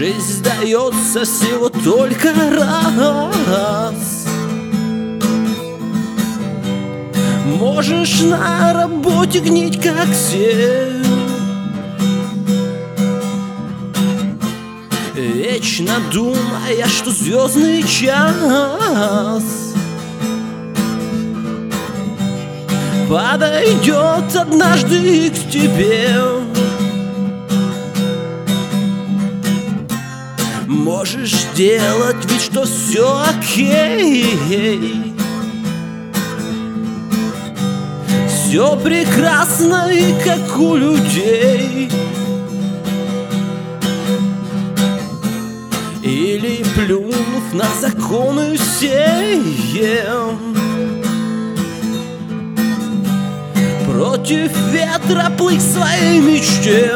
Жизнь сдается всего только раз. Можешь на работе гнить, как все, вечно думая, что звездный час подойдет однажды к тебе. Можешь делать вид, что все окей, все прекрасно и как у людей. Или плюнув на законы все, против ветра плыть к своей мечте.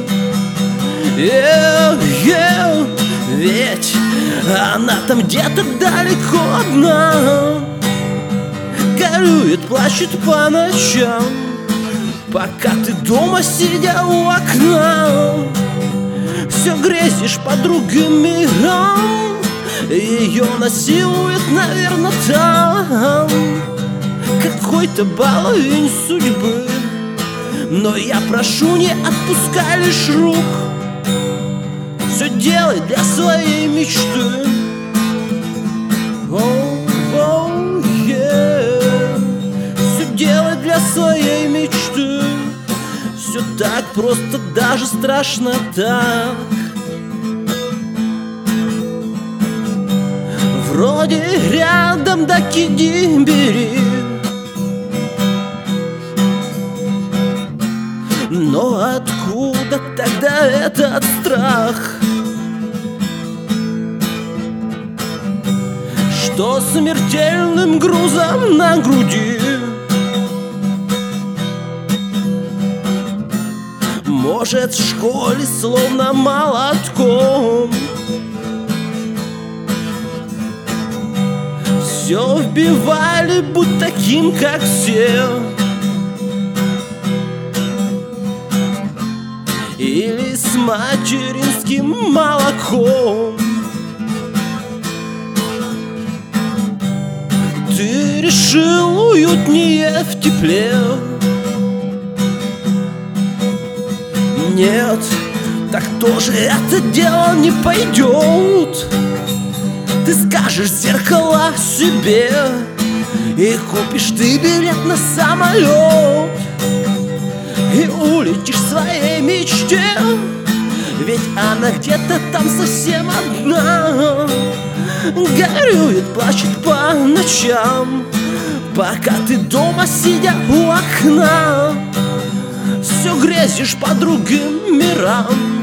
Ведь она там где-то далеко одна, горюет, плачет по ночам, пока ты дома, сидя у окна, все грезишь по другим мирам. Ее насилует, наверное, там какой-то баловень судьбы. Но я прошу, не отпускай лишь рук, все делай для своей мечты. Все делай для своей мечты. Все так просто, даже страшно так. Вроде рядом, да киди, бери, но откуда тогда этот страх, что смертельным грузом на груди может в школе словно молотком все вбивали, будь таким, как все, или с материнским молоком. Ты решил уютнее в тепле. Нет, так тоже это дело не пойдет. Ты скажешь в зеркало себе и купишь ты билет на самолет, и улетишь в своей мечте, ведь она где-то там совсем одна, горюет, плачет по ночам, пока ты дома, сидя у окна, все грезишь по другим мирам.